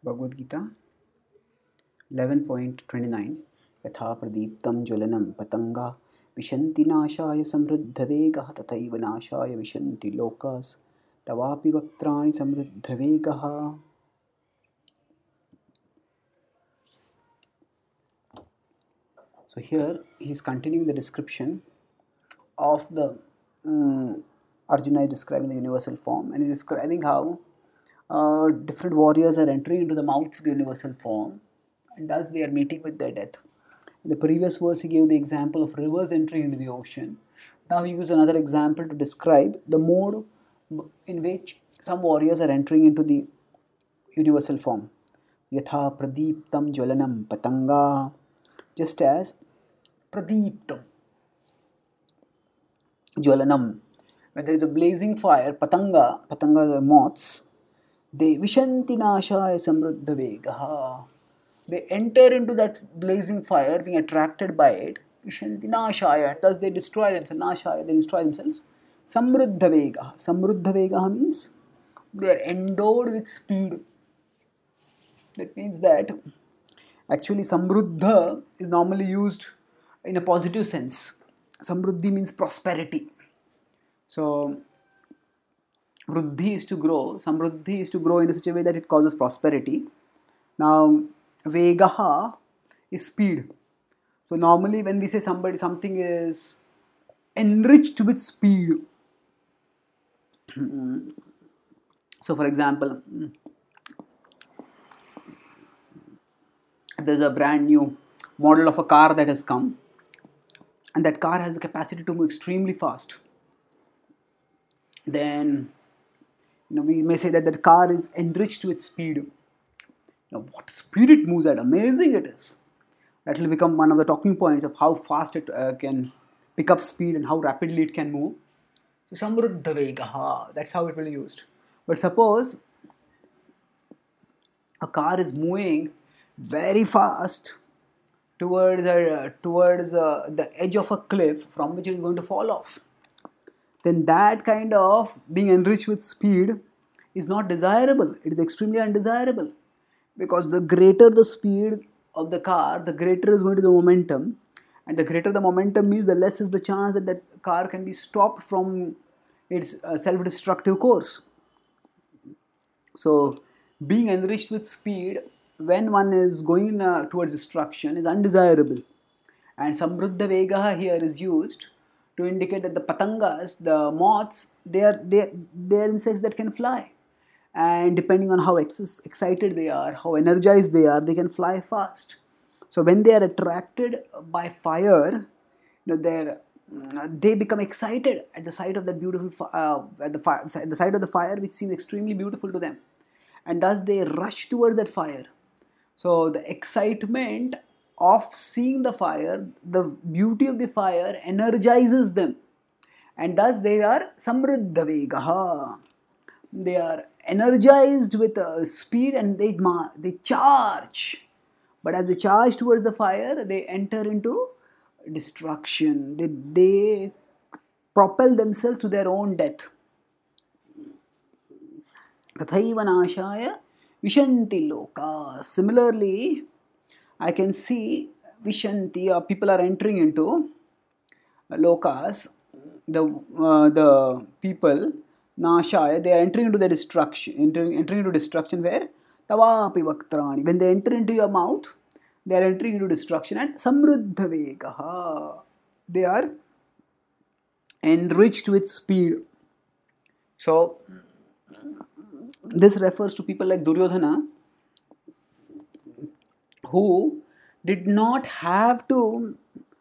Bhagavad Gita 11.29 यथा प्रदीप्तं ज्वलनं पतङ्गा विशन्ति नाशाय समृद्धवेगः तथैव नाशाय विशन्ति lokas तवापि वक्त्राणि समृद्धवेगः. So here he is continuing the description of the Arjuna is describing the universal form, and he is describing how different warriors are entering into the mouth of the universal form, and thus they are meeting with their death. In the previous verse, he gave the example of rivers entering into the ocean. Now he uses another example to describe the mode in which some warriors are entering into the universal form. Yatha pradiptam jwalanam patanga. Just as pradiptam jwalanam, when there is a blazing fire, patanga are moths, they vishanti nashaya samruddha vegaha. They enter into that blazing fire, being attracted by it, vishanti nashaya, thus they destroy themselves, nashaya, they destroy themselves. Samruddha vegaha. Samruddha vegaha means they are endowed with speed. That means that actually samruddha is normally used in a positive sense. Samruddhi means prosperity. So Vruddhi is to grow, Samruddhi is to grow in such a way that it causes prosperity. Now, Vegaha is speed. So normally when we say something is enriched with speed. So for example, there's a brand new model of a car that has come, and that car has the capacity to move extremely fast. Then we may say that car is enriched with speed. Now, what speed it moves at, amazing it is. That will become one of the talking points of how fast it can pick up speed and how rapidly it can move. So samruddha vegaha, that's how it will be used. But suppose a car is moving very fast towards the edge of a cliff from which it is going to fall off, then that kind of being enriched with speed is not desirable. It is extremely undesirable, because the greater the speed of the car, the greater is going to the momentum, and the greater the momentum means the less is the chance that car can be stopped from its self-destructive course. So being enriched with speed when one is going towards destruction is undesirable. And samruddha vegaha here is used to indicate that the patangas, the moths, they are insects that can fly, and depending on how excited they are, how energized they are, they can fly fast. So when they are attracted by fire, they become excited at the sight of that beautiful at the sight of the fire, which seems extremely beautiful to them, and thus they rush toward that fire. So the excitement of seeing the fire, the beauty of the fire energizes them, and thus they are samruddha vegaha. They are energized with speed, and they charge. But as they charge towards the fire, they enter into destruction. They propel themselves to their own death. Tathaiva nashaya vishanti loka. Similarly, I can see vishanti, people are entering into lokas, the people, nashaya, they are entering into the destruction, entering into destruction where tavapi vaktrani, when they enter into your mouth, they are entering into destruction. And samruddha vegaha, they are enriched with speed. So this refers to people like Duryodhana, who did not have to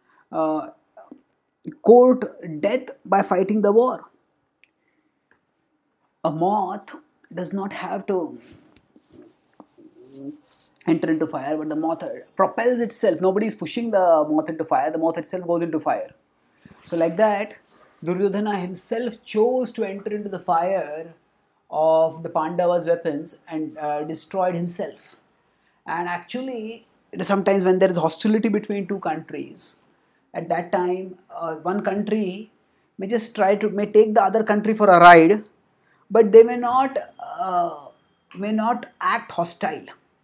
court death by fighting the war. A moth does not have to enter into fire, but the moth propels itself. Nobody is pushing the moth into fire, the moth itself goes into fire. So like that, Duryodhana himself chose to enter into the fire of the Pandavas' weapons and destroyed himself. And actually, sometimes when there is hostility between two countries, at that time, one country may take the other country for a ride, but they may not act hostile.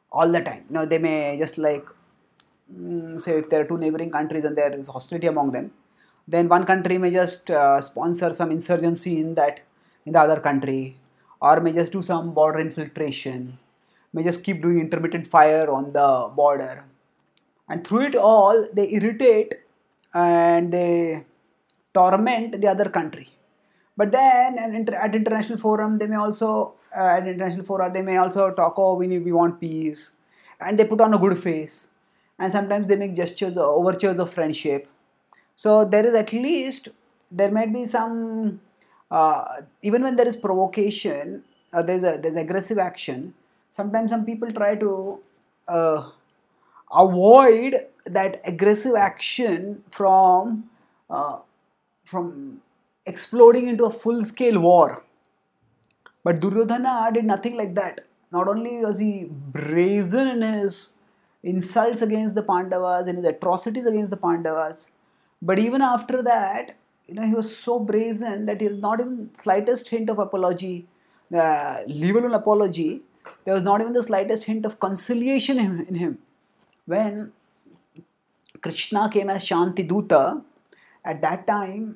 all the time. They may just like, say if there are two neighboring countries and there is hostility among them, then one country may just sponsor some insurgency in the other country, or may just do some border infiltration, may just keep doing intermittent fire on the border, and through it all they irritate and they torment the other country. But then at international forum they may also at international fora they may also talk, oh, we want peace, and they put on a good face, and sometimes they make gestures or overtures of friendship. So there is at least, there might be some, even when there is provocation, there's aggressive action. Sometimes some people try to uh, avoid that aggressive action uh, from exploding into a full scale war. But Duryodhana did nothing like that. Not only was he brazen in his insults against the Pandavas and his atrocities against the Pandavas, but even after that, he was so brazen that he was not even slightest hint of apology, leave alone apology. There was not even the slightest hint of conciliation in him. When Krishna came as Shanti Duta, at that time,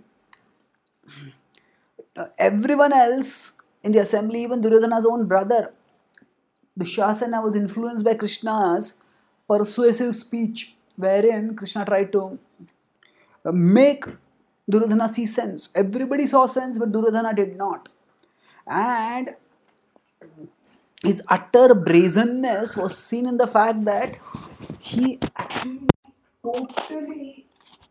everyone else in the assembly, even Duryodhana's own brother, Dushasana, was influenced by Krishna's persuasive speech, wherein Krishna tried to make Duryodhana see sense. Everybody saw sense, but Duryodhana did not. And his utter brazenness was seen in the fact that he actually totally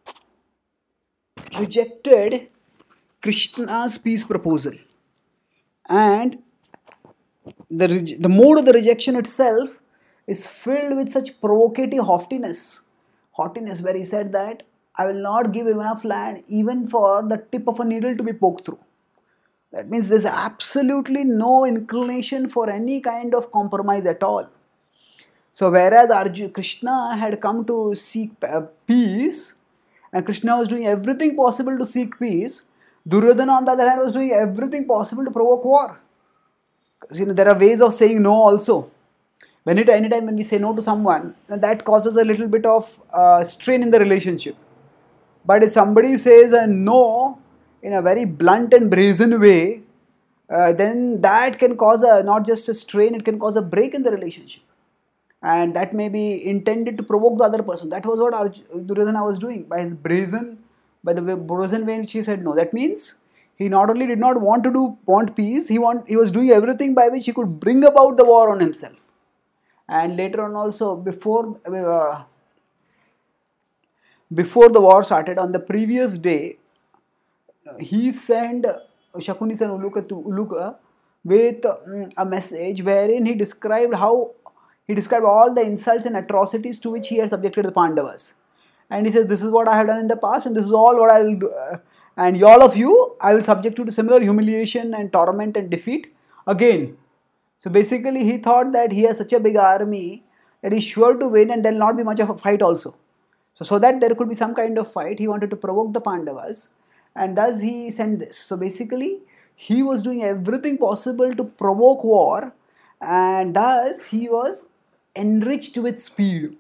rejected Krishna's peace proposal. And the mode of the rejection itself is filled with such provocative haughtiness, where he said that I will not give enough land even for the tip of a needle to be poked through. That means there's absolutely no inclination for any kind of compromise at all. So whereas Krishna had come to seek peace, and Krishna was doing everything possible to seek peace, Duryodhana on the other hand was doing everything possible to provoke war. There are ways of saying no also. Anytime when we say no to someone, that causes a little bit of strain in the relationship. But if somebody says a no in a very blunt and brazen way, then that can cause not just a strain, it can cause a break in the relationship. And that may be intended to provoke the other person. That was what Duryodhana was doing by by the brazen way in which he said no. That means he not only did not want peace, he was doing everything by which he could bring about the war on himself. And later on also, before the war started, on the previous day, he sent Shakuni son Uluka with a message wherein he described all the insults and atrocities to which he had subjected the Pandavas. And he says, this is what I have done in the past, and this is all what I will do. And all of you, I will subject you to similar humiliation and torment and defeat again. So basically, he thought that he has such a big army that he's sure to win, and there will not be much of a fight also. So that there could be some kind of fight, he wanted to provoke the Pandavas, and thus he sent this. So basically, he was doing everything possible to provoke war, and thus he was enriched with speed.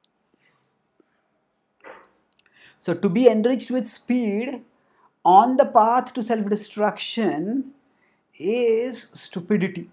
So to be enriched with speed on the path to self-destruction is stupidity.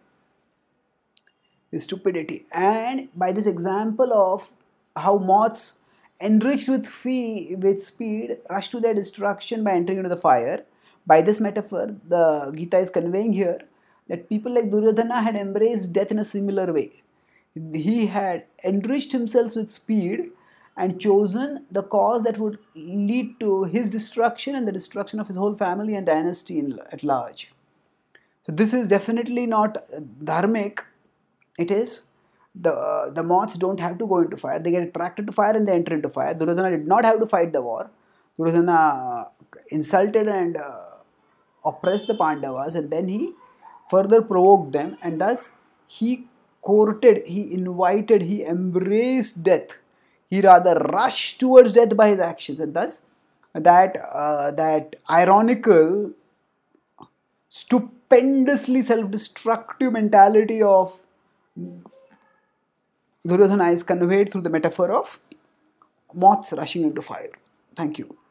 And by this example of how moths enriched with speed rush to their destruction by entering into the fire, by this metaphor the Gita is conveying here that people like Duryodhana had embraced death in a similar way. He had enriched himself with speed and chosen the cause that would lead to his destruction and the destruction of his whole family and dynasty at large. So this is definitely not dharmic. It is the moths don't have to go into fire. They get attracted to fire and they enter into fire. Duryodhana did not have to fight the war. Duryodhana insulted and oppressed the Pandavas, and then he further provoked them, and thus he courted, he invited, he embraced death. He rather rushed towards death by his actions, and thus that ironical, stupendously self-destructive mentality of Duryodhana is conveyed through the metaphor of moths rushing into fire. Thank you.